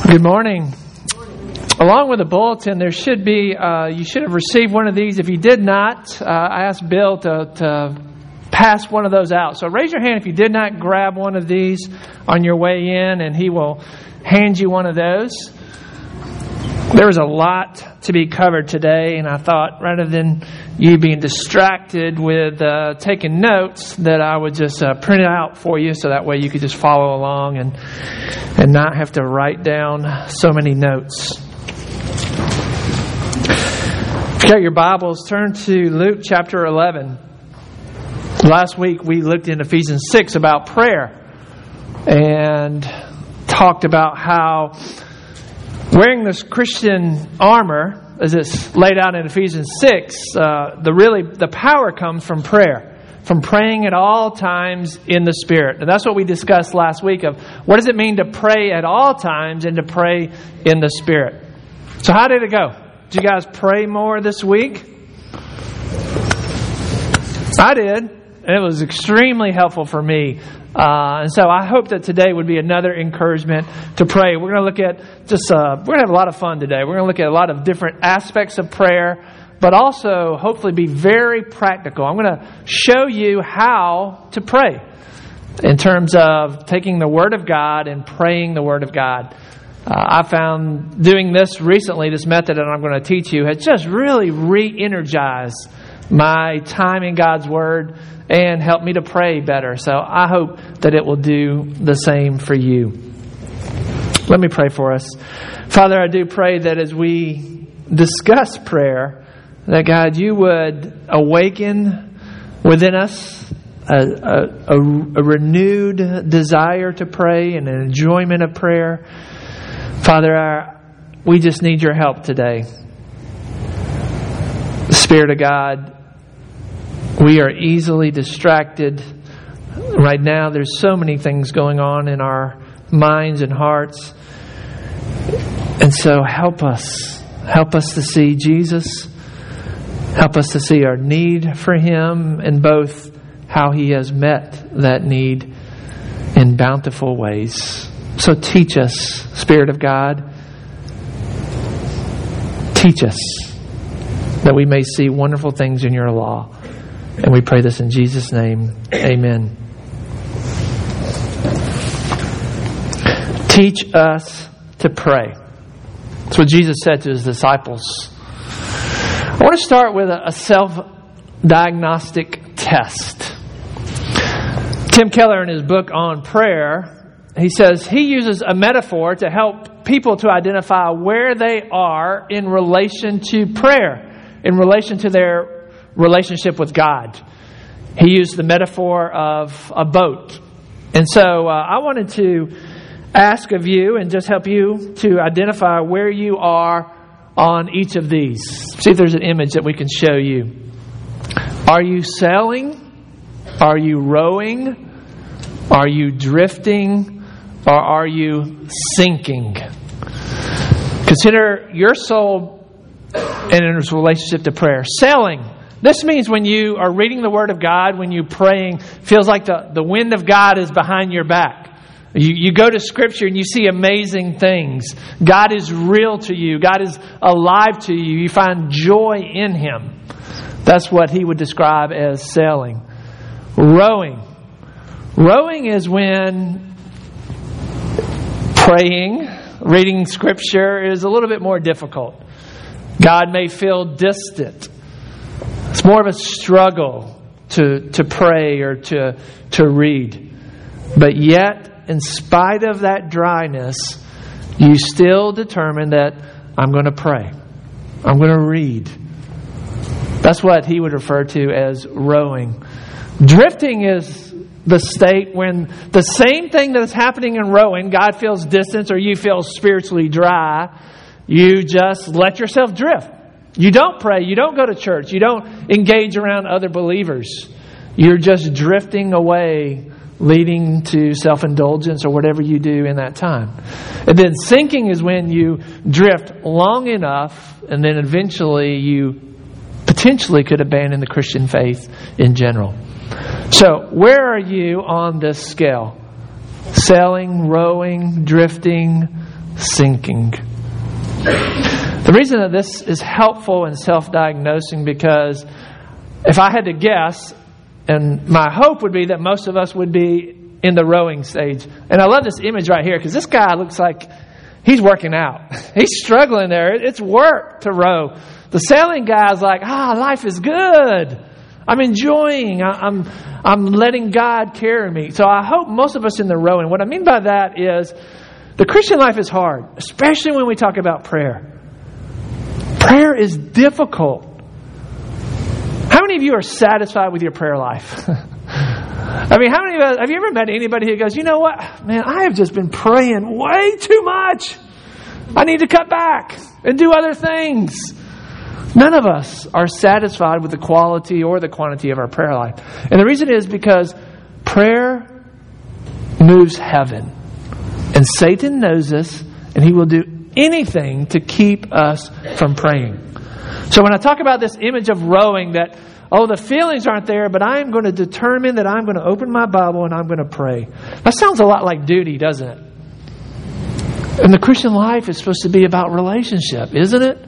Good morning. Along with the bulletin, there should be, you should have received one of these. If you did not, I asked Bill to pass one of those out. So raise your hand if you did not grab one of these on your way in, and he will hand you one of those. There was a lot to be covered today, and I thought rather than you being distracted with taking notes, that I would just print it out for you so that way you could just follow along and not have to write down so many notes. If you got your Bibles, turn to Luke chapter 11. Last week we looked in Ephesians 6 about prayer and talked about how wearing this Christian armor, as it's laid out in Ephesians 6, the power comes from prayer, from praying at all times in the Spirit. And that's what we discussed last week of what does it mean to pray at all times and to pray in the Spirit. So how did it go? Did you guys pray more this week? I did. And it was extremely helpful for me. And so I hope that today would be another encouragement to pray. We're going to look at we're going to have a lot of fun today. We're going to look at a lot of different aspects of prayer, but also hopefully be very practical. I'm going to show you how to pray in terms of taking the Word of God and praying the Word of God. I found doing this recently, this method that I'm going to teach you, has just really re-energized my time in God's Word and help me to pray better. So I hope that it will do the same for you. Let me pray for us. Father, I do pray that as we discuss prayer, that God, you would awaken within us a renewed desire to pray and an enjoyment of prayer. Father, we just need your help today. Spirit of God, we are easily distracted. Right now, there's so many things going on in our minds and hearts. And so help us. Help us to see Jesus. Help us to see our need for Him and both how He has met that need in bountiful ways. So teach us, Spirit of God. Teach us that we may see wonderful things in your law. And we pray this in Jesus' name. Amen. Teach us to pray. That's what Jesus said to His disciples. I want to start with a self-diagnostic test. Tim Keller, in his book on prayer, he says he uses a metaphor to help people to identify where they are in relation to prayer, in relation to their relationship with God. He used the metaphor of a boat. And so I wanted to ask of you and just help you to identify where you are on each of these. See if there's an image that we can show you. Are you sailing? Are you rowing? Are you drifting? Or are you sinking? Consider your soul in its relationship to prayer. Sailing. This means when you are reading the Word of God, when you're praying, feels like the wind of God is behind your back. You go to Scripture and you see amazing things. God is real to you. God is alive to you. You find joy in Him. That's what he would describe as sailing. Rowing. Rowing is when praying, reading Scripture is a little bit more difficult. God may feel distant. It's more of a struggle to pray or to read. But yet, in spite of that dryness, you still determine that I'm going to pray. I'm going to read. That's what he would refer to as rowing. Drifting is the state when the same thing that is happening in rowing, God feels distance or you feel spiritually dry, you just let yourself drift. You don't pray. You don't go to church. You don't engage around other believers. You're just drifting away, leading to self-indulgence or whatever you do in that time. And then sinking is when you drift long enough and then eventually you potentially could abandon the Christian faith in general. So where are you on this scale? Sailing, rowing, drifting, sinking. The reason that this is helpful in self-diagnosing, because if I had to guess, and my hope would be that most of us would be in the rowing stage. And I love this image right here, because this guy looks like he's working out. He's struggling there. It's work to row. The sailing guy's like, life is good. I'm enjoying. I'm letting God carry me. So I hope most of us in the rowing. What I mean by that is the Christian life is hard, especially when we talk about prayer. Prayer is difficult. How many of you are satisfied with your prayer life? I mean, how many of us, have you ever met anybody who goes, you know what, man, I have just been praying way too much. I need to cut back and do other things. None of us are satisfied with the quality or the quantity of our prayer life. And the reason is because prayer moves heaven. And Satan knows this, and he will do anything to keep us from praying. So when I talk about this image of rowing, that, the feelings aren't there, but I am going to determine that I'm going to open my Bible and I'm going to pray. That sounds a lot like duty, doesn't it? And the Christian life is supposed to be about relationship, isn't it?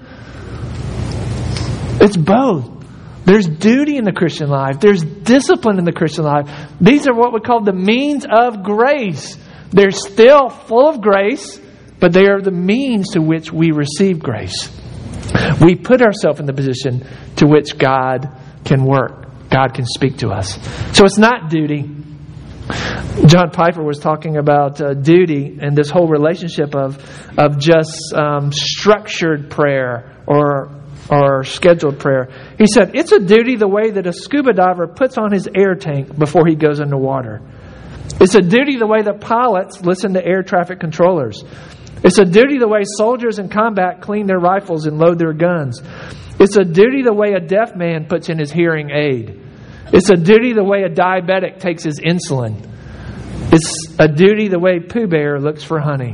It's both. There's duty in the Christian life. There's discipline in the Christian life. These are what we call the means of grace. They're still full of grace, but they are the means to which we receive grace. We put ourselves in the position to which God can work. God can speak to us. So it's not duty. John Piper was talking about duty and this whole relationship of just structured prayer or scheduled prayer. He said, it's a duty the way that a scuba diver puts on his air tank before he goes underwater. It's a duty the way that pilots listen to air traffic controllers. It's a duty the way soldiers in combat clean their rifles and load their guns. It's a duty the way a deaf man puts in his hearing aid. It's a duty the way a diabetic takes his insulin. It's a duty the way Pooh Bear looks for honey.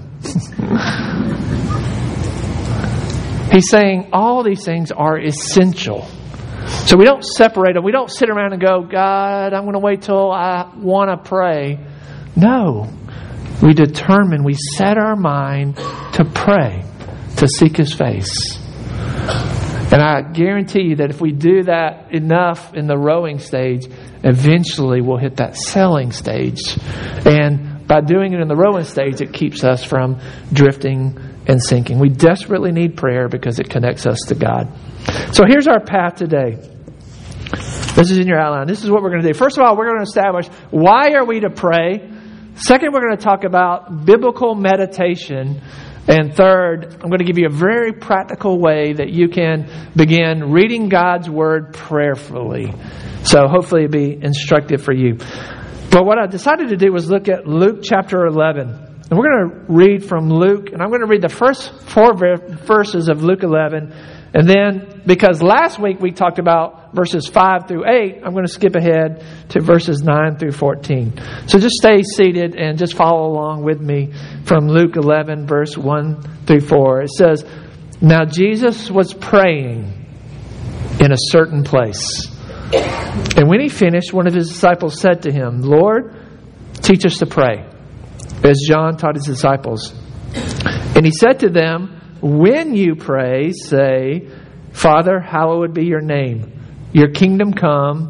He's saying all these things are essential. So we don't separate them. We don't sit around and go, God, I'm going to wait till I want to pray. No. We determine, we set our mind to pray, to seek His face. And I guarantee you that if we do that enough in the rowing stage, eventually we'll hit that sailing stage. And by doing it in the rowing stage, it keeps us from drifting and sinking. We desperately need prayer because it connects us to God. So here's our path today. This is in your outline. This is what we're going to do. First of all, we're going to establish why are we to pray. Second, we're going to talk about biblical meditation. And third, I'm going to give you a very practical way that you can begin reading God's Word prayerfully. So hopefully it'll be instructive for you. But what I decided to do was look at Luke chapter 11. And we're going to read from Luke. And I'm going to read the first 4 verses of Luke 11. And then, because last week we talked about verses 5 through 8, I'm going to skip ahead to verses 9 through 14. So just stay seated and just follow along with me from Luke 11, verse 1 through 4. It says, Now Jesus was praying in a certain place. And when he finished, one of his disciples said to him, Lord, teach us to pray, as John taught his disciples. And he said to them, When you pray, say, Father, hallowed be your name. Your kingdom come.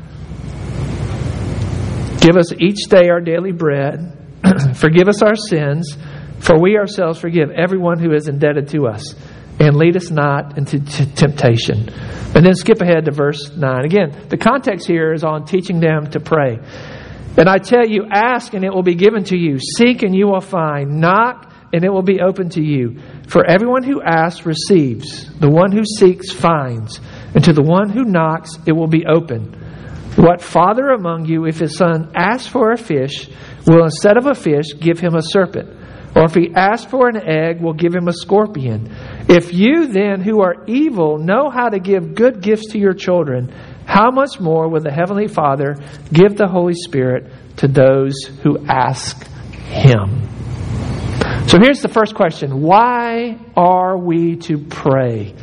Give us each day our daily bread. Forgive us our sins, for we ourselves forgive everyone who is indebted to us. And lead us not into temptation. And then skip ahead to verse 9. Again, the context here is on teaching them to pray. And I tell you, ask and it will be given to you. Seek and you will find. Knock and it will be open to you. For everyone who asks receives. The one who seeks finds. And to the one who knocks it will be open. What father among you, if his son asks for a fish, will instead of a fish give him a serpent? Or if he asks for an egg, will give him a scorpion? If you then, who are evil, know how to give good gifts to your children, how much more will the Heavenly Father give the Holy Spirit to those who ask Him? So here's the first question. Why are we to pray?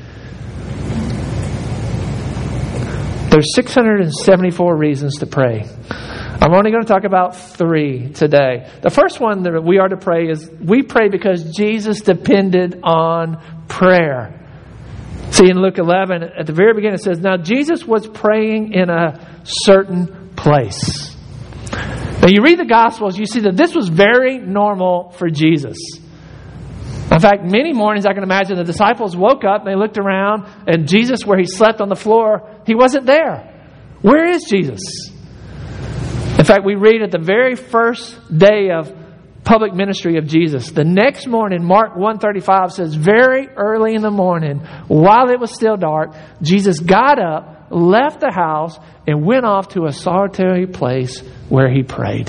There's 674 reasons to pray. I'm only going to talk about 3 today. The first one that we are to pray is we pray because Jesus depended on prayer. See, in Luke 11, at the very beginning, it says, now Jesus was praying in a certain place. Now, you read the Gospels, you see that this was very normal for Jesus. In fact, many mornings I can imagine the disciples woke up and they looked around, and Jesus, where he slept on the floor, he wasn't there. Where is Jesus? In fact, we read at the very first day of public ministry of Jesus, the next morning, Mark 1:35 says, very early in the morning, while it was still dark, Jesus got up, left the house, and went off to a solitary place where he prayed.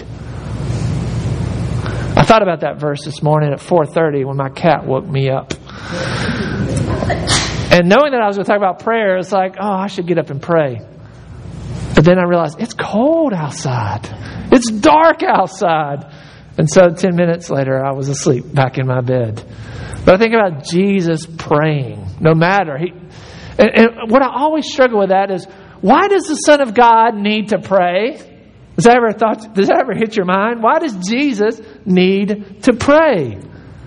I thought about that verse this morning at 4:30 when my cat woke me up. And knowing that I was going to talk about prayer, it's like, oh, I should get up and pray. But then I realized it's cold outside. It's dark outside. And so 10 minutes later, I was asleep back in my bed. But I think about Jesus praying, no matter. And what I always struggle with that is, why does the Son of God need to pray? Does that ever hit your mind? Why does Jesus need to pray?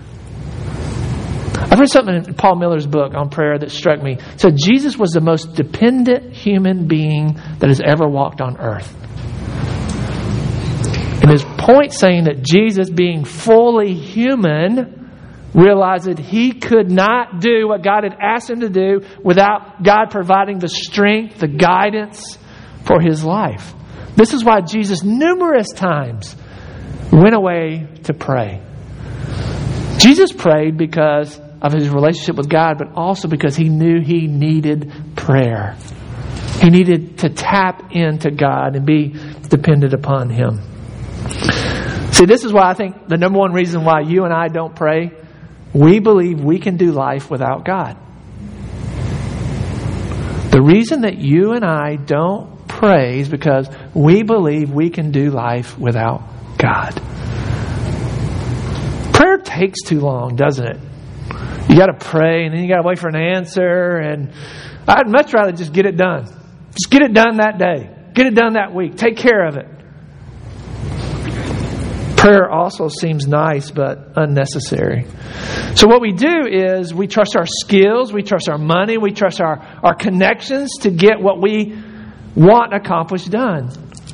I've read something in Paul Miller's book on prayer that struck me. It said Jesus was the most dependent human being that has ever walked on earth. And his point saying that Jesus, being fully human, realized that he could not do what God had asked him to do without God providing the strength, the guidance for his life. This is why Jesus numerous times went away to pray. Jesus prayed because of his relationship with God, but also because he knew he needed prayer. He needed to tap into God and be dependent upon him. See, this is why I think the number one reason why you and I don't pray, we believe we can do life without God. The reason that you and I don't pray is because we believe we can do life without God. Prayer takes too long, doesn't it? You got to pray and then you got to wait for an answer, and I'd much rather just get it done. Just get it done that day. Get it done that week. Take care of it. Prayer also seems nice but unnecessary. So what we do is we trust our skills, we trust our money, we trust our connections to get what we want accomplished done.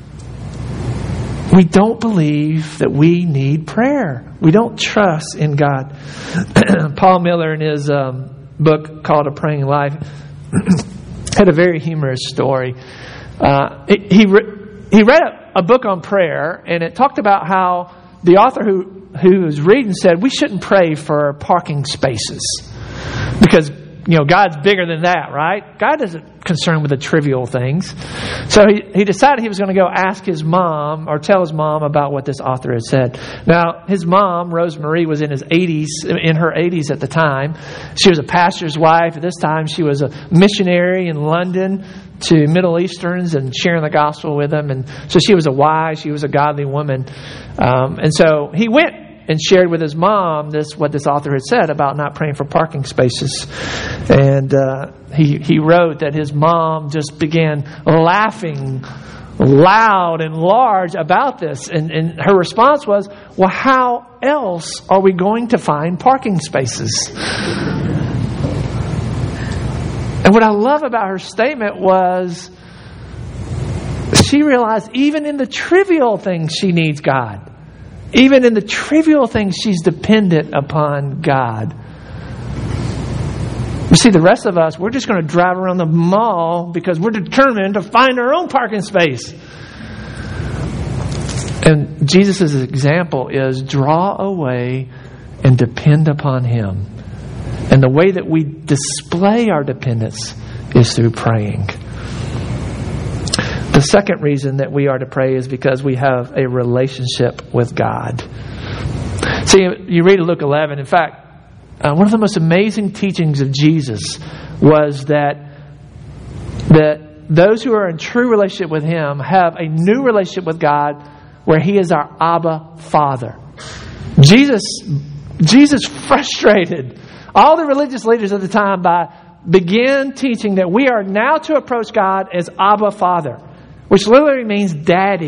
We don't believe that we need prayer. We don't trust in God. Paul Miller, in his book called A Praying Life, had a very humorous story. He read a book on prayer, and it talked about how the author who was reading said we shouldn't pray for parking spaces because God's bigger than that, right? God isn't concerned with the trivial things. So he decided he was going to go ask his mom or tell his mom about what this author had said. Now, his mom, Rosemarie, was in her 80s at the time. She was a pastor's wife. At this time, she was a missionary in London to Middle Easterns and sharing the gospel with them. And so she was a godly woman. And so he went and shared with his mom what this author had said about not praying for parking spaces. And he wrote that his mom just began laughing loud and large about this. And her response was, well, how else are we going to find parking spaces? And what I love about her statement was she realized even in the trivial things she needs God. Even in the trivial things, she's dependent upon God. You see, the rest of us, we're just going to drive around the mall because we're determined to find our own parking space. And Jesus' example is draw away and depend upon Him. And the way that we display our dependence is through praying. The second reason that we are to pray is because we have a relationship with God. See, you read Luke 11. In fact, one of the most amazing teachings of Jesus was that those who are in true relationship with Him have a new relationship with God where He is our Abba Father. Jesus frustrated all the religious leaders of the time began teaching that we are now to approach God as Abba Father, which literally means daddy.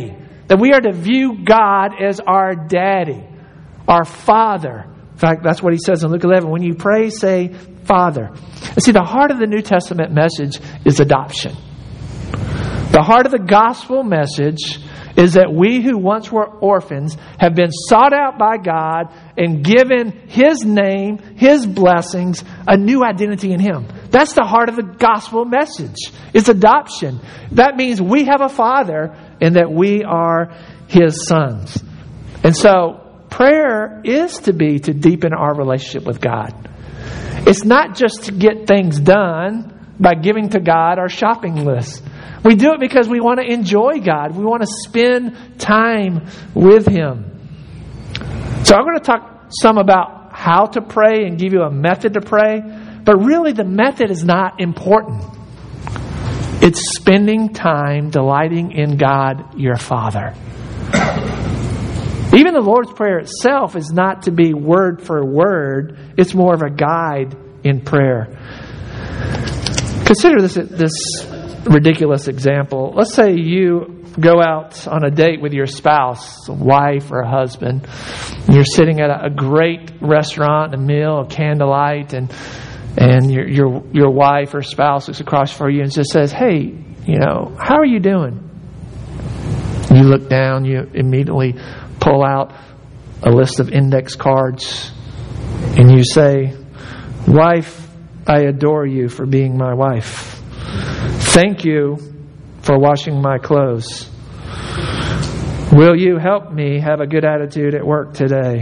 That we are to view God as our daddy, our Father. In fact, that's what he says in Luke 11. When you pray, say, Father. And see, the heart of the New Testament message is adoption. The heart of the gospel message is that we who once were orphans have been sought out by God and given His name, His blessings, a new identity in Him. That's the heart of the gospel message. It's adoption. That means we have a Father and that we are His sons. And so prayer is to deepen our relationship with God. It's not just to get things done by giving to God our shopping list. We do it because we want to enjoy God. We want to spend time with Him. So I'm going to talk some about how to pray and give you a method to pray. But really the method is not important. It's spending time delighting in God, your Father. Even the Lord's Prayer itself is not to be word for word. It's more of a guide in prayer. Consider this ridiculous example. Let's say you go out on a date with your spouse, a wife or a husband. And you're sitting at a great restaurant, a meal, a candlelight, and your wife or spouse looks across for you and just says, "Hey, how are you doing?" You look down, you immediately pull out a list of index cards, and you say, "Wife, I adore you for being my wife. Thank you for washing my clothes. Will you help me have a good attitude at work today?"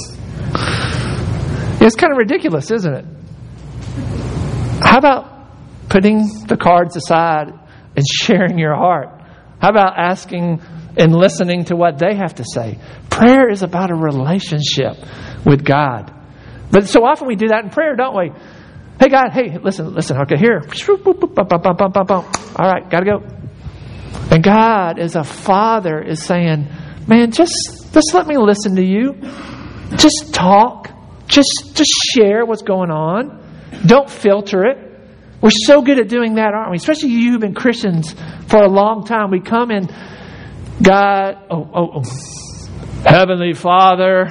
It's kind of ridiculous, isn't it? How about putting the cards aside and sharing your heart? How about asking and listening to what they have to say? Prayer is about a relationship with God. But so often we do that in prayer, don't we? Hey, God, hey, listen, okay, here. All right, got to go. And God, as a Father, is saying, man, just let me listen to you. Just talk. Just share what's going on. Don't filter it. We're so good at doing that, aren't we? Especially you who've been Christians for a long time. We come in, God, Heavenly Father.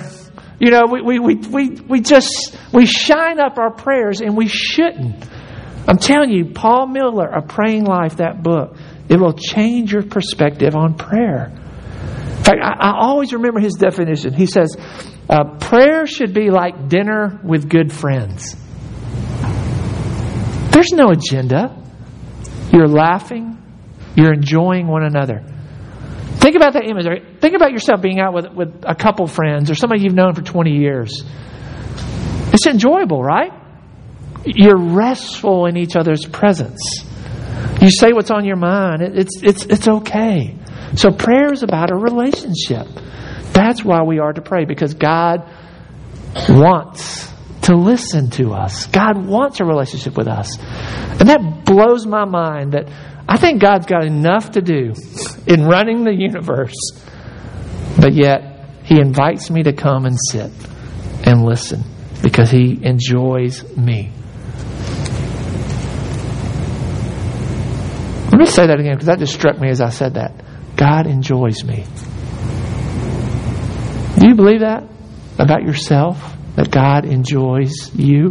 We shine up our prayers, and we shouldn't. I'm telling you, Paul Miller, A Praying Life, that book, it will change your perspective on prayer. In fact, I always remember his definition. He says, prayer should be like dinner with good friends. There's no agenda. You're laughing. You're enjoying one another. Think about that image. Right? Think about yourself being out with a couple friends or somebody you've known for 20 years. It's enjoyable, right? You're restful in each other's presence. You say what's on your mind. It's okay. So prayer is about a relationship. That's why we are to pray, because God wants to listen to us. God wants a relationship with us. And that blows my mind that I think God's got enough to do in running the universe, but yet He invites me to come and sit and listen because He enjoys me. Let me say that again, because that just struck me as I said that. God enjoys me. Do you believe that about yourself? That God enjoys you?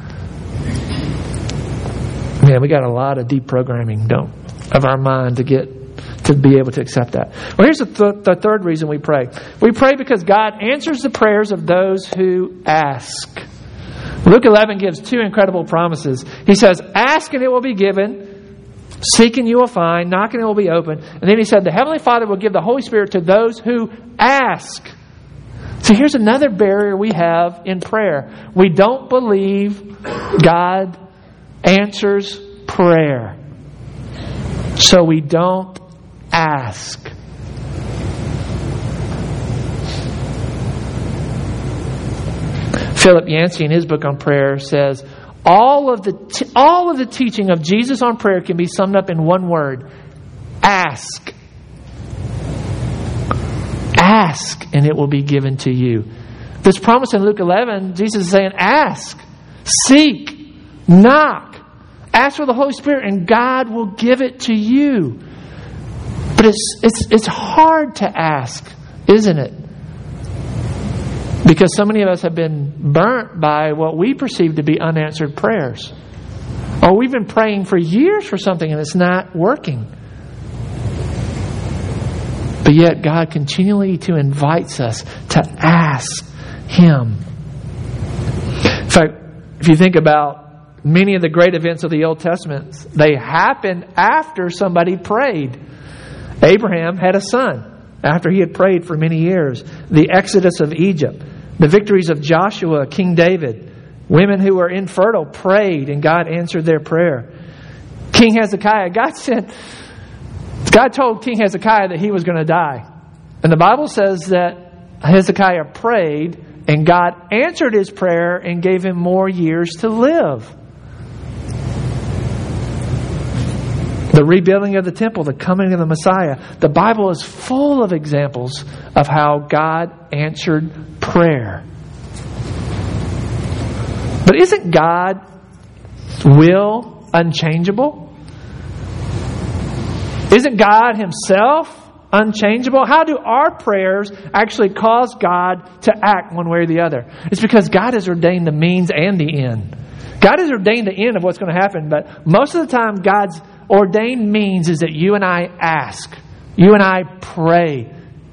Man, we got a lot of deprogramming, of our mind to be able to accept that. Well, here's the third reason we pray. We pray because God answers the prayers of those who ask. Luke 11 gives two incredible promises. He says, "Ask and it will be given. Seek and you will find. Knock and it will be open." And then He said, "The Heavenly Father will give the Holy Spirit to those who ask." So here's another barrier we have in prayer. We don't believe God answers prayer. So we don't ask. Philip Yancey, in his book on prayer, says, all of the teaching of Jesus on prayer can be summed up in one word: ask. Ask and it will be given to you. This promise in Luke 11, Jesus is saying, ask, seek, knock. Ask for the Holy Spirit and God will give it to you. But it's hard to ask, isn't it? Because so many of us have been burnt by what we perceive to be unanswered prayers. Or we've been praying for years for something and it's not working. But yet God continually invites us to ask Him. In fact, if you think about many of the great events of the Old Testament, they happened after somebody prayed. Abraham had a son after he had prayed for many years. The Exodus of Egypt, the victories of Joshua, King David, women who were infertile prayed and God answered their prayer. King Hezekiah, God told King Hezekiah that he was going to die. And the Bible says that Hezekiah prayed and God answered his prayer and gave him more years to live. The rebuilding of the temple, the coming of the Messiah. The Bible is full of examples of how God answered prayer. But isn't God's will unchangeable? Isn't God Himself unchangeable? How do our prayers actually cause God to act one way or the other? It's because God has ordained the means and the end. God has ordained the end of what's going to happen, but most of the time God's ordained means is that you and I ask. You and I pray.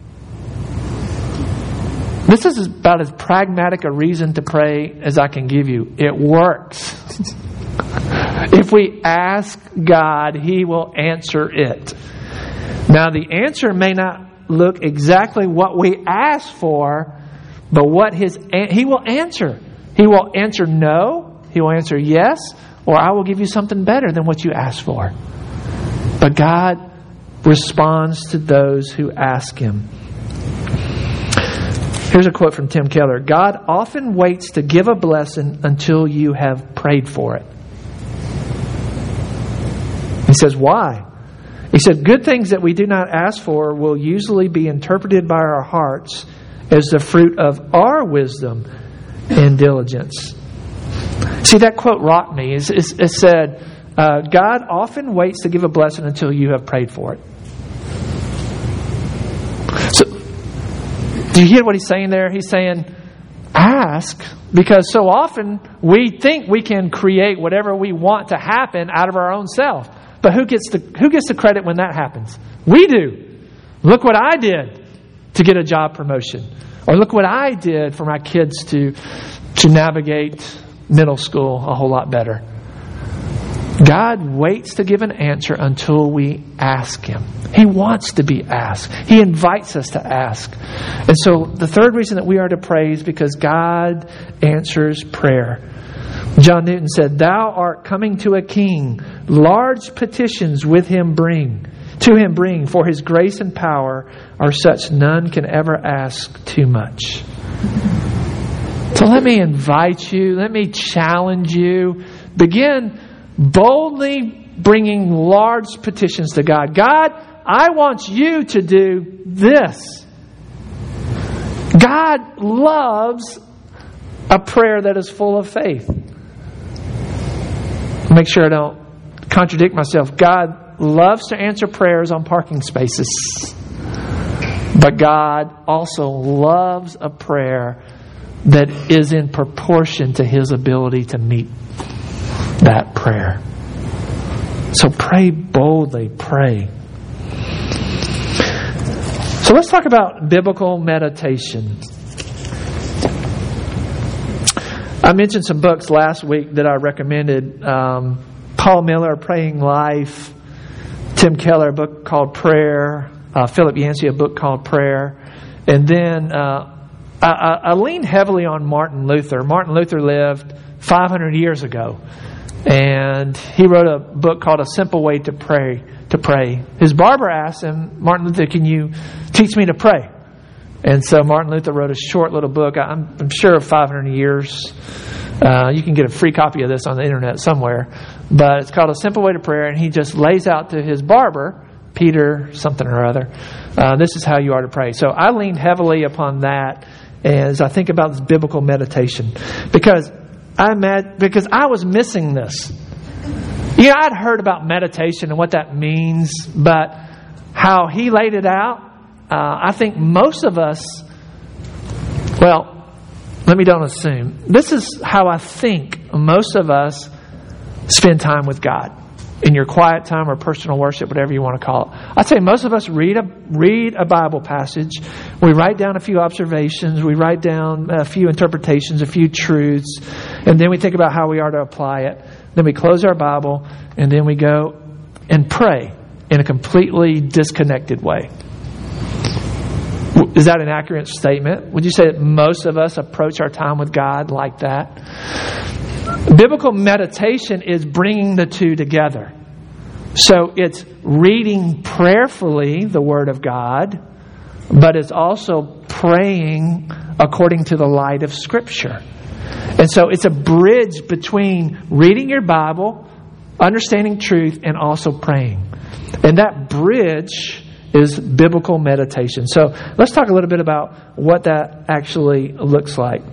This is about as pragmatic a reason to pray as I can give you. It works. If we ask God, He will answer it. Now, the answer may not look exactly what we ask for, but He will answer. He will answer no, He will answer yes, or I will give you something better than what you asked for. But God responds to those who ask Him. Here's a quote from Tim Keller. God often waits to give a blessing until you have prayed for it. He says, why? He said, good things that we do not ask for will usually be interpreted by our hearts as the fruit of our wisdom and diligence. See, that quote rocked me. It said, God often waits to give a blessing until you have prayed for it. So, do you hear what he's saying there? He's saying, ask, because so often we think we can create whatever we want to happen out of our own self. But who gets the credit when that happens? We do. Look what I did to get a job promotion. Or look what I did for my kids to navigate middle school a whole lot better. God waits to give an answer until we ask Him. He wants to be asked. He invites us to ask. And so the third reason that we are to pray is because God answers prayer. John Newton said, "Thou art coming to a king, large petitions with him bring. To him bring, for his grace and power are such none can ever ask too much." So let me invite you, let me challenge you. Begin boldly bringing large petitions to God. God, I want you to do this. God loves a prayer that is full of faith. Make sure I don't contradict myself. God loves to answer prayers on parking spaces. But God also loves a prayer that is in proportion to His ability to meet that prayer. So pray boldly, pray. So let's talk about biblical meditation. I mentioned some books last week that I recommended. Paul Miller, Praying Life. Tim Keller, a book called Prayer. Philip Yancey, a book called Prayer. And then I lean heavily on Martin Luther. Martin Luther lived 500 years ago. And he wrote a book called A Simple Way to Pray. His barber asked him, "Martin Luther, can you teach me to pray?" And so Martin Luther wrote a short little book. I'm sure of 500 years. You can get a free copy of this on the internet somewhere. But it's called A Simple Way to Prayer. And he just lays out to his barber, Peter something or other, this is how you are to pray. So I lean heavily upon that as I think about this biblical meditation. Because I was missing this. I'd heard about meditation and what that means, but how he laid it out, I think most of us, well, let me don't assume. This is how I think most of us spend time with God. In your quiet time or personal worship, whatever you want to call it. I'd say most of us read a Bible passage. We write down a few observations. We write down a few interpretations, a few truths. And then we think about how we are to apply it. Then we close our Bible. And then we go and pray in a completely disconnected way. Is that an accurate statement? Would you say that most of us approach our time with God like that? Biblical meditation is bringing the two together. So it's reading prayerfully the Word of God, but it's also praying according to the light of Scripture. And so it's a bridge between reading your Bible, understanding truth, and also praying. And that bridge is biblical meditation. So let's talk a little bit about what that actually looks like.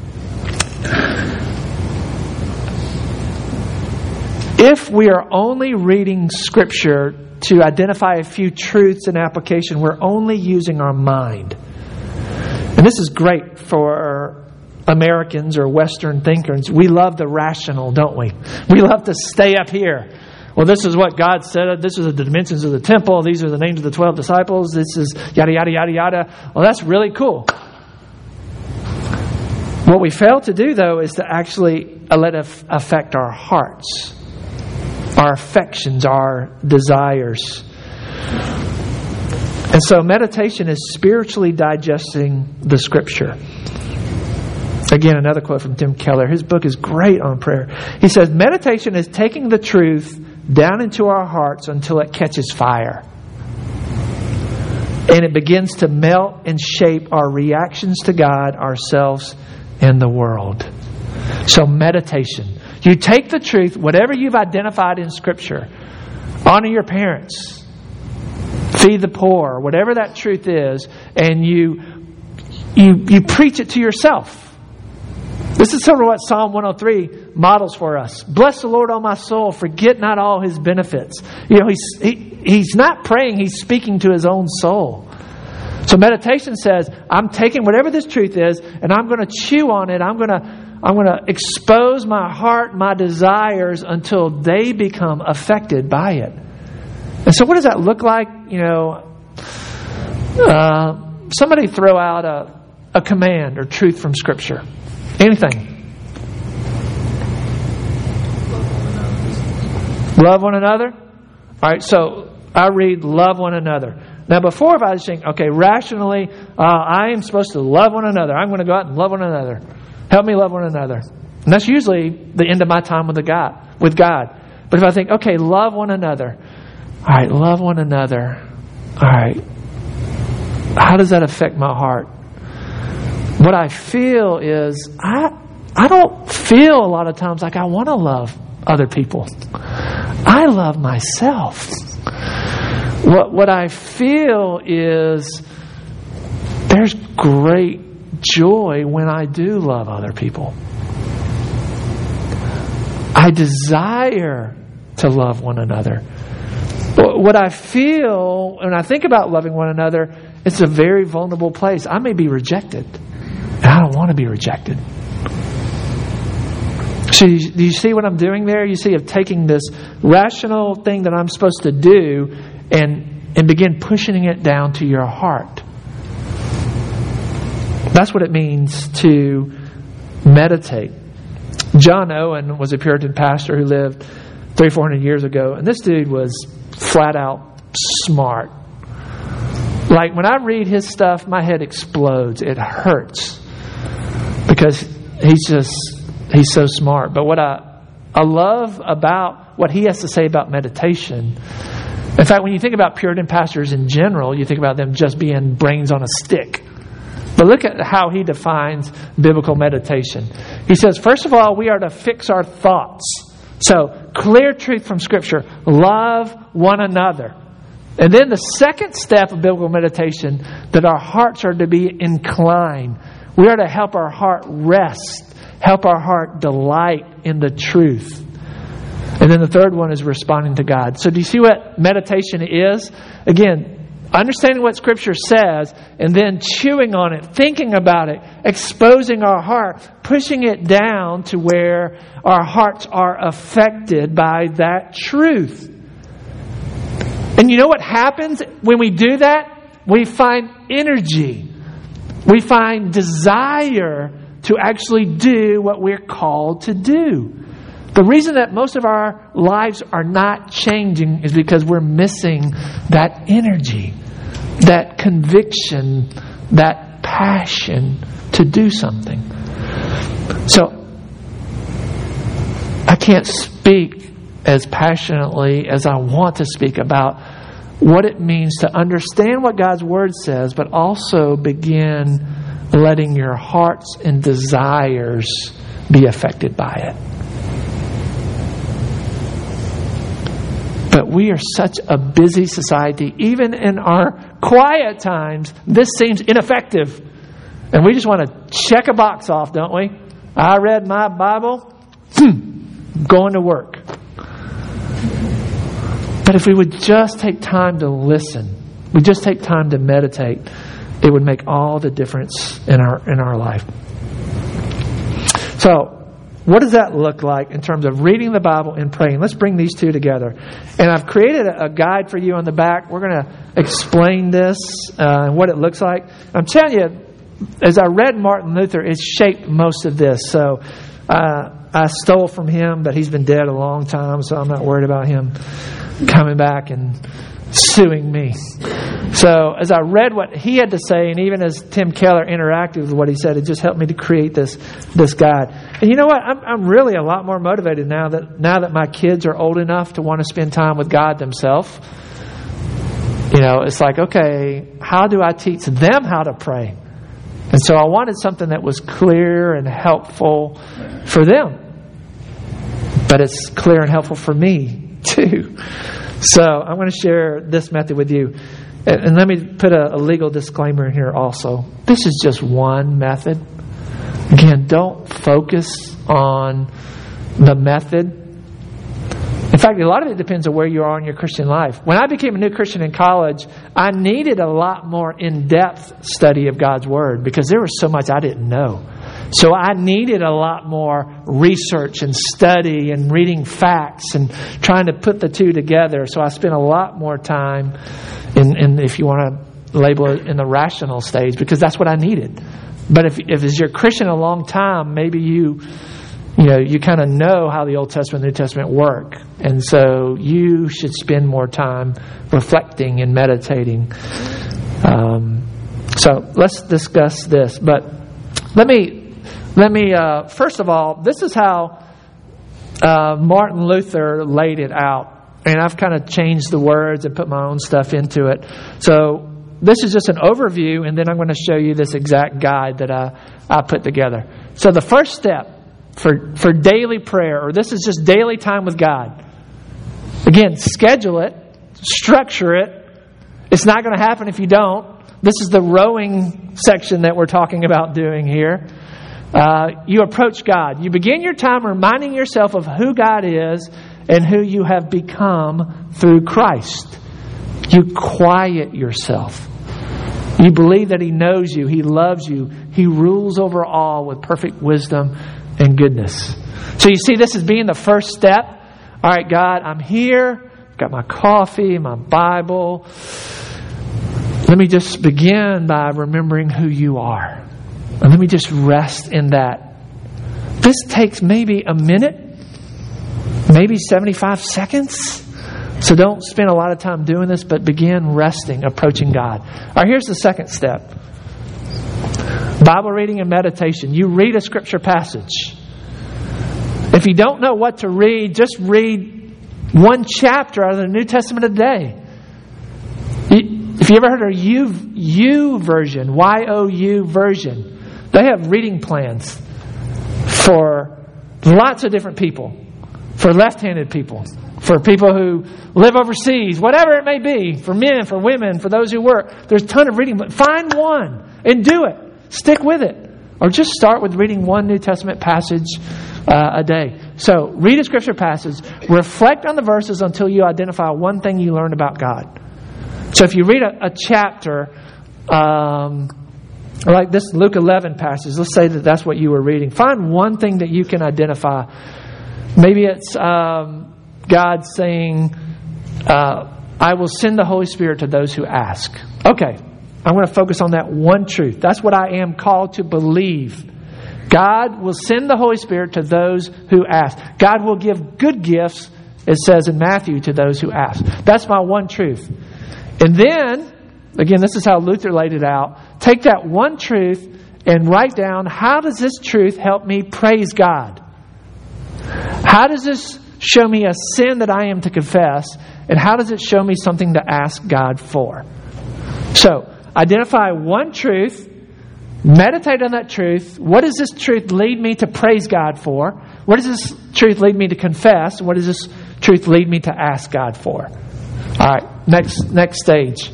If we are only reading Scripture to identify a few truths and application, we're only using our mind. And this is great for Americans or Western thinkers. We love the rational, don't we? We love to stay up here. Well, this is what God said. This is the dimensions of the temple. These are the names of the 12 disciples. This is yada, yada, yada, yada. Well, that's really cool. What we fail to do, though, is to actually let it affect our hearts. Our affections, our desires. And so meditation is spiritually digesting the Scripture. Again, another quote from Tim Keller. His book is great on prayer. He says, meditation is taking the truth down into our hearts until it catches fire. And it begins to melt and shape our reactions to God, ourselves, and the world. So meditation. You take the truth, whatever you've identified in Scripture, honor your parents, feed the poor, whatever that truth is, and you preach it to yourself. This is sort of what Psalm 103 models for us. Bless the Lord, O my soul, forget not all His benefits. You know, he's not praying, he's speaking to his own soul. So meditation says, I'm taking whatever this truth is, and I'm going to chew on it. I'm going to expose my heart, my desires, until they become affected by it. And so what does that look like? You know, somebody throw out a command or truth from Scripture. Anything. Love one another. All right, so I read love one another. Now, before, if I was thinking, okay, rationally, I am supposed to love one another. I'm going to go out and love one another. Help me love one another. And that's usually the end of my time with God. But if I think, okay, love one another. All right, love one another. All right. How does that affect my heart? What I feel is, I don't feel a lot of times like I want to love other people. I love myself. What I feel is there's great joy when I do love other people. I desire to love one another. What I feel when I think about loving one another, it's a very vulnerable place. I may be rejected, and I don't want to be rejected. So do you see what I'm doing there? You see, of taking this rational thing that I'm supposed to do and begin pushing it down to your heart. That's what it means to meditate. John Owen was a Puritan pastor who lived 300 or 400 years ago, and this dude was flat out smart. Like when I read his stuff, my head explodes. It hurts because he's so smart. But what I love about what he has to say about meditation, in fact, when you think about Puritan pastors in general, you think about them just being brains on a stick. But look at how he defines biblical meditation. He says, first of all, we are to fix our thoughts. So, clear truth from Scripture. Love one another. And then the second step of biblical meditation, that our hearts are to be inclined. We are to help our heart rest. Help our heart delight in the truth. And then the third one is responding to God. So do you see what meditation is? Again, understanding what Scripture says, and then chewing on it, thinking about it, exposing our heart, pushing it down to where our hearts are affected by that truth. And you know what happens when we do that? We find energy. We find desire to actually do what we're called to do. The reason that most of our lives are not changing is because we're missing that energy, that conviction, that passion to do something. So, I can't speak as passionately as I want to speak about what it means to understand what God's Word says, but also begin letting your hearts and desires be affected by it. But we are such a busy society. Even in our quiet times, this seems ineffective. And we just want to check a box off, don't we? I read my Bible. Going to work. But if we would just take time to listen, we just take time to meditate, it would make all the difference in our life. So, what does that look like in terms of reading the Bible and praying? Let's bring these two together. And I've created a guide for you on the back. We're going to explain this and what it looks like. I'm telling you, as I read Martin Luther, it shaped most of this. So I stole from him, but he's been dead a long time, so I'm not worried about him coming back and suing me. So as I read what he had to say, and even as Tim Keller interacted with what he said, it just helped me to create this guide. And you know what? I'm really a lot more motivated now that my kids are old enough to want to spend time with God themselves. You know, it's like, okay, how do I teach them how to pray? And so I wanted something that was clear and helpful for them. But it's clear and helpful for me too. So I'm going to share this method with you. And let me put a legal disclaimer in here also. This is just one method. Again, don't focus on the method. In fact, a lot of it depends on where you are in your Christian life. When I became a new Christian in college, I needed a lot more in-depth study of God's Word because there was so much I didn't know. So I needed a lot more research and study and reading facts and trying to put the two together. So I spent a lot more time in if you want to label it, in the rational stage, because that's what I needed. But if it's your Christian a long time, maybe you kind of know how the Old Testament and New Testament work. And so you should spend more time reflecting and meditating. So let's discuss this. But let me first of all, this is how Martin Luther laid it out. And I've kind of changed the words and put my own stuff into it. So this is just an overview, and then I'm going to show you this exact guide that I put together. So the first step for daily prayer, or this is just daily time with God. Again, schedule it, structure it. It's not going to happen if you don't. This is the rowing section that we're talking about doing here. You approach God. You begin your time reminding yourself of who God is and who you have become through Christ. You quiet yourself. You believe that He knows you. He loves you. He rules over all with perfect wisdom and goodness. So you see, this is being the first step. All right, God, I'm here. I've got my coffee, my Bible. Let me just begin by remembering who you are. And let me just rest in that. This takes maybe a minute, maybe 75 seconds. So don't spend a lot of time doing this, but begin resting, approaching God. All right, here's the second step. Bible reading and meditation. You read a scripture passage. If you don't know what to read, just read one chapter out of the New Testament a day. If you ever heard of U version, Y-O-U version, they have reading plans for lots of different people. For left-handed people. For people who live overseas. Whatever it may be. For men, for women, for those who work. There's a ton of reading. But find one and do it. Stick with it. Or just start with reading one New Testament passage a day. So, read a scripture passage. Reflect on the verses until you identify one thing you learned about God. So if you read a chapter, like this Luke 11 passage, let's say that that's what you were reading. Find one thing that you can identify. Maybe it's God saying, I will send the Holy Spirit to those who ask. Okay, I'm going to focus on that one truth. That's what I am called to believe. God will send the Holy Spirit to those who ask. God will give good gifts, it says in Matthew, to those who ask. That's my one truth. And then, again, this is how Luther laid it out. Take that one truth and write down, how does this truth help me praise God? How does this show me a sin that I am to confess? And how does it show me something to ask God for? So, identify one truth. Meditate on that truth. What does this truth lead me to praise God for? What does this truth lead me to confess? What does this truth lead me to ask God for? All right, next stage.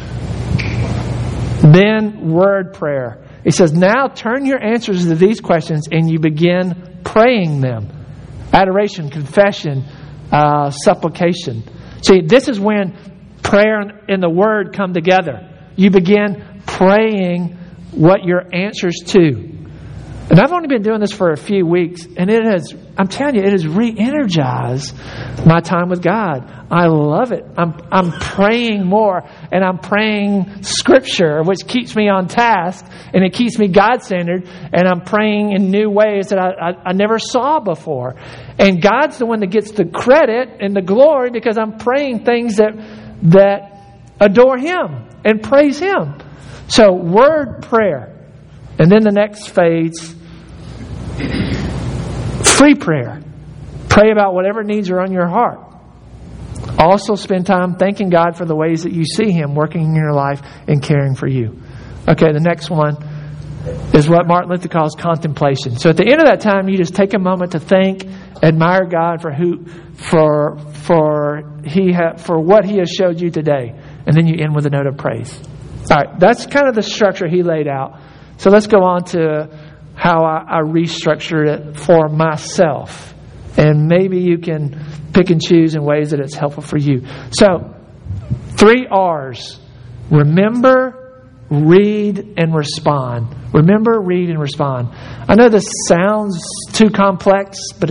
Then word prayer. He says, now turn your answers to these questions and you begin praying them. Adoration, confession, supplication. See, this is when prayer and the word come together. You begin praying what your answers to. And I've only been doing this for a few weeks, and I'm telling you, it has re-energized my time with God. I love it. I'm praying more, and I'm praying Scripture, which keeps me on task, and it keeps me God-centered, and I'm praying in new ways that I never saw before. And God's the one that gets the credit and the glory because I'm praying things that adore Him and praise Him. So, word prayer. And then the next phase, free prayer. Pray about whatever needs are on your heart. Also spend time thanking God for the ways that you see Him working in your life and caring for you. Okay, the next one is what Martin Luther calls contemplation. So at the end of that time, you just take a moment to thank, admire God for what He has showed you today. And then you end with a note of praise. All right, that's kind of the structure he laid out. So let's go on to how I restructured it for myself. And maybe you can pick and choose in ways that it's helpful for you. So, 3 R's. Remember, read, and respond. Remember, read, and respond. I know this sounds too complex, but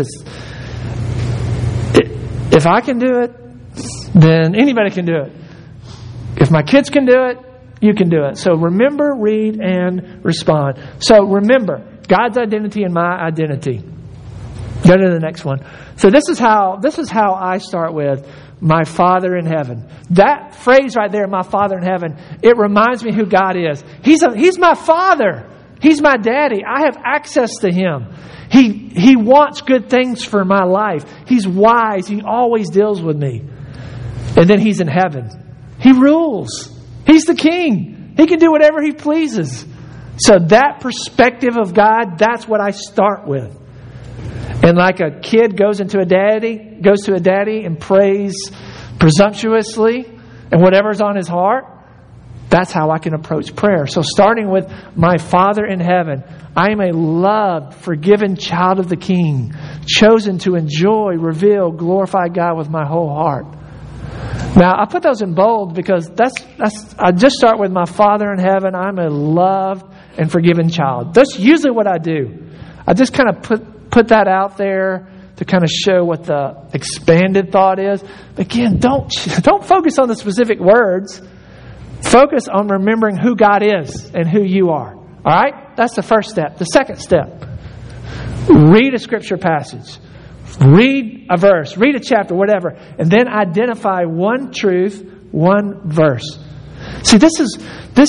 if I can do it, then anybody can do it. If my kids can do it, you can do it. So remember, read, and respond. So remember, God's identity and my identity. Go to the next one. So this is how I start with my Father in heaven. That phrase right there, my Father in heaven, it reminds me who God is. He's my Father. He's my daddy. I have access to Him. He wants good things for my life. He's wise. He always deals with me. And then He's in heaven. He rules. He's the king. He can do whatever He pleases. So that perspective of God, that's what I start with. And like a kid goes to a daddy and prays presumptuously and whatever's on his heart, that's how I can approach prayer. So starting with my Father in heaven, I am a loved, forgiven child of the King, chosen to enjoy, reveal, glorify God with my whole heart. Now, I put those in bold because I just start with my Father in heaven. I'm a loved and forgiven child. That's usually what I do. I just kind of put that out there to kind of show what the expanded thought is. Again, don't focus on the specific words. Focus on remembering who God is and who you are. All right? That's the first step. The second step, read a scripture passage. Read a verse, read a chapter, whatever, and then identify one truth, one verse. See, this is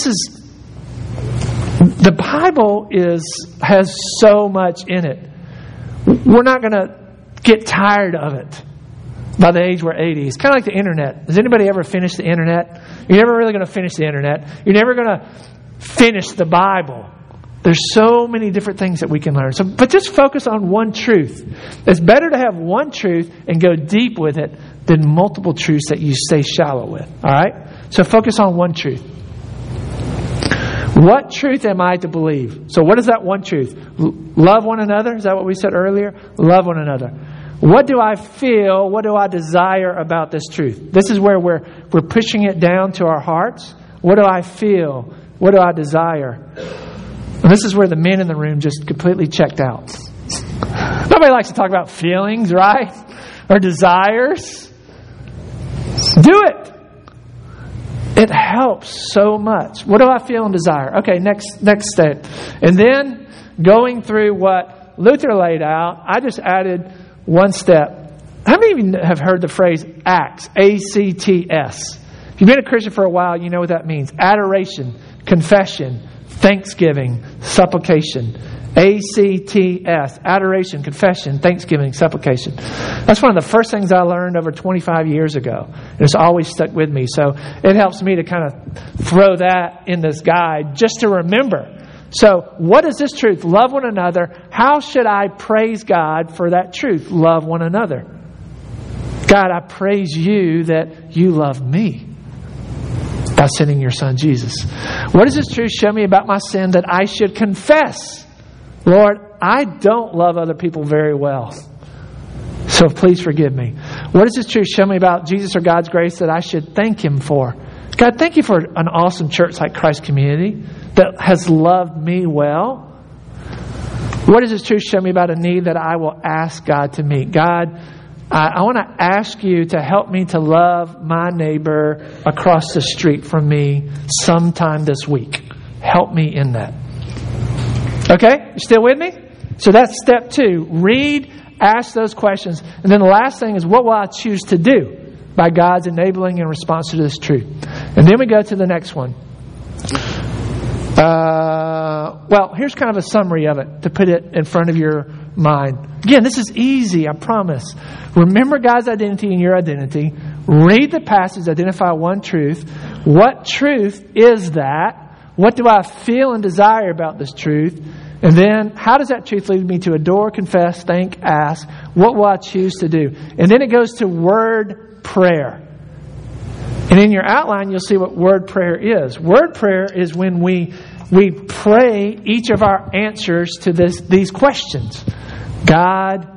the Bible has so much in it. We're not going to get tired of it by the age we're 80. It's kind of like the internet. Has anybody ever finished the internet? You're never really going to finish the internet. You're never going to finish the Bible. There's so many different things that we can learn. But just focus on one truth. It's better to have one truth and go deep with it than multiple truths that you stay shallow with. All right? So focus on one truth. What truth am I to believe? So what is that one truth? Love one another. Is that what we said earlier? Love one another. What do I feel? What do I desire about this truth? This is where we're pushing it down to our hearts. What do I feel? What do I desire? And this is where the men in the room just completely checked out. Nobody likes to talk about feelings, right? Or desires. Do it. It helps so much. What do I feel and desire? Okay, next step. And then going through what Luther laid out, I just added one step. How many of you have heard the phrase ACTS? A-C-T-S. If you've been a Christian for a while, you know what that means. Adoration, confession, thanksgiving, supplication. ACTS. Adoration, confession, thanksgiving, supplication. That's one of the first things I learned over 25 years ago. And it's always stuck with me. So it helps me to kind of throw that in this guide just to remember. So what is this truth? Love one another. How should I praise God for that truth? Love one another. God, I praise you that you love me by sending your son Jesus. What does this truth show me about my sin that I should confess? Lord, I don't love other people very well, so please forgive me. What does this truth show me about Jesus or God's grace that I should thank Him for? God, thank you for an awesome church like Christ Community that has loved me well. What does this truth show me about a need that I will ask God to meet? God, I want to ask you to help me to love my neighbor across the street from me sometime this week. Help me in that. Okay? You still with me? So that's step 2. Read, ask those questions. And then the last thing is, what will I choose to do by God's enabling in response to this truth? And then we go to the next one. Well, here's kind of a summary of it to put it in front of your mind. Again, this is easy, I promise. Remember God's identity and your identity. Read the passage, identify one truth. What truth is that? What do I feel and desire about this truth? And then, how does that truth lead me to adore, confess, thank, ask? What will I choose to do? And then it goes to word prayer. And in your outline, you'll see what word prayer is. Word prayer is when we pray each of our answers to these questions. God,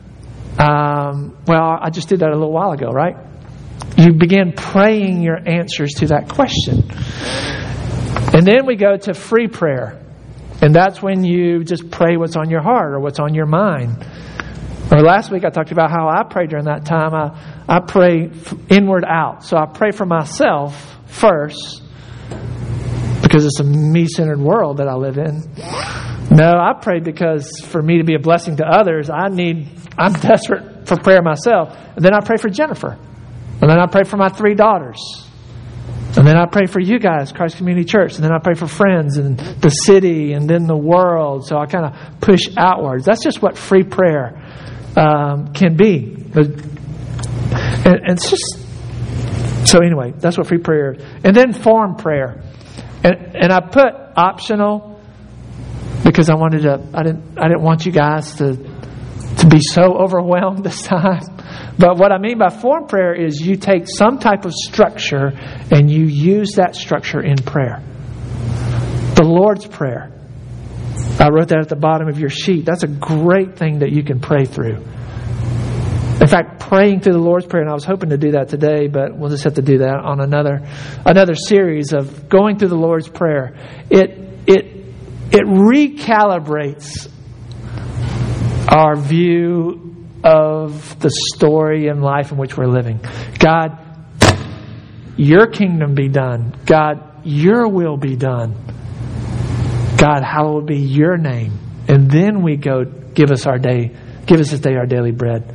I just did that a little while ago, right? You begin praying your answers to that question. And then we go to free prayer. And that's when you just pray what's on your heart or what's on your mind. Or last week I talked about how I pray during that time. I pray inward out. So I pray for myself first because it's a me-centered world that I live in. No, I pray because for me to be a blessing to others, I'm desperate for prayer myself. And then I pray for Jennifer. And then I pray for my 3 daughters. And then I pray for you guys, Christ Community Church. And then I pray for friends and the city and then the world. So I kind of push outwards. That's just what free prayer can be. And it's just... So anyway, that's what free prayer is. And then form prayer. And I put optional because I didn't want you guys to be so overwhelmed this time. But what I mean by form prayer is you take some type of structure and you use that structure in prayer. The Lord's Prayer. I wrote that at the bottom of your sheet. That's a great thing that you can pray through. In fact, praying through the Lord's Prayer, and I was hoping to do that today, but we'll just have to do that on another series of going through the Lord's Prayer. It recalibrates our view of the story and life in which we're living. God, your kingdom be done. God, your will be done. God, hallowed be your name. And then we go, give us this day our daily bread.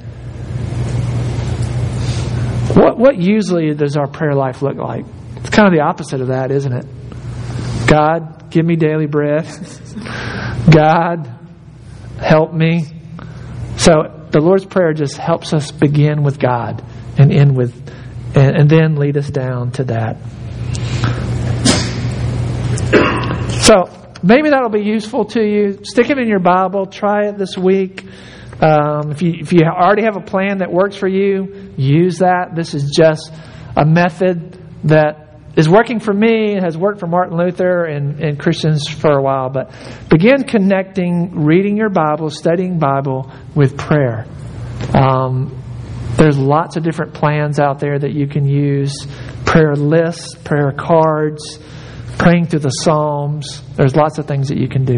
What usually does our prayer life look like? It's kind of the opposite of that, isn't it? God, give me daily bread. God, help me. So the Lord's Prayer just helps us begin with God and end with, and then lead us down to that. So maybe that'll be useful to you. Stick it in your Bible. Try it this week. If you already have a plan that works for you, use that. This is just a method that is working for me, has worked for Martin Luther and Christians for a while. But begin connecting reading your Bible, studying Bible with prayer. There's lots of different plans out there that you can use. Prayer lists, prayer cards, praying through the Psalms. There's lots of things that you can do.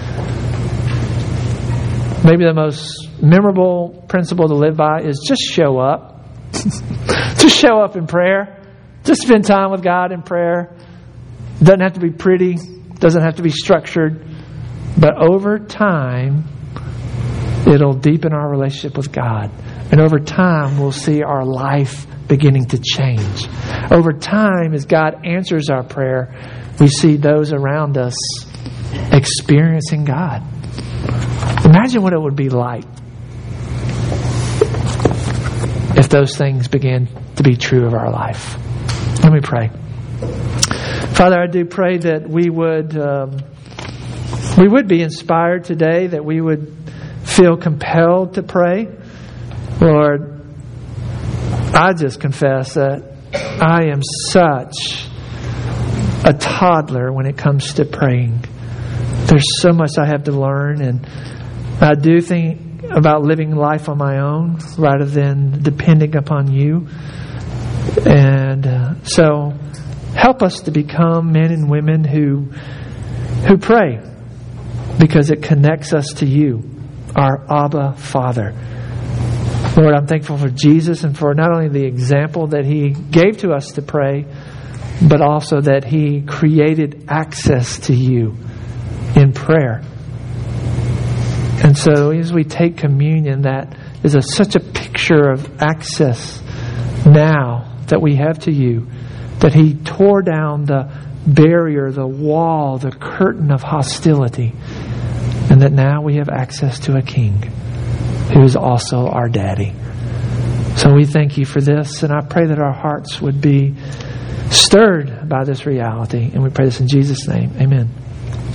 Maybe the most memorable principle to live by is just show up. Just show up in prayer. Just spend time with God in prayer. Doesn't have to be pretty. Doesn't have to be structured. But over time, it'll deepen our relationship with God. And over time, we'll see our life beginning to change. Over time, as God answers our prayer, we see those around us experiencing God. Imagine what it would be like if those things began to be true of our life. Let me pray. Father, I do pray that we would be inspired today, that we would feel compelled to pray. Lord, I just confess that I am such a toddler when it comes to praying. There's so much I have to learn, and I do think about living life on my own rather than depending upon you. And so help us to become men and women who pray, because it connects us to you, our Abba Father. Lord, I'm thankful for Jesus and for not only the example that He gave to us to pray, but also that He created access to you in prayer. And so as we take communion, that is such a picture of access now that we have to you, that He tore down the barrier, the wall, the curtain of hostility, and that now we have access to a King who is also our daddy. So we thank you for this, and I pray that our hearts would be stirred by this reality. And we pray this in Jesus' name. Amen.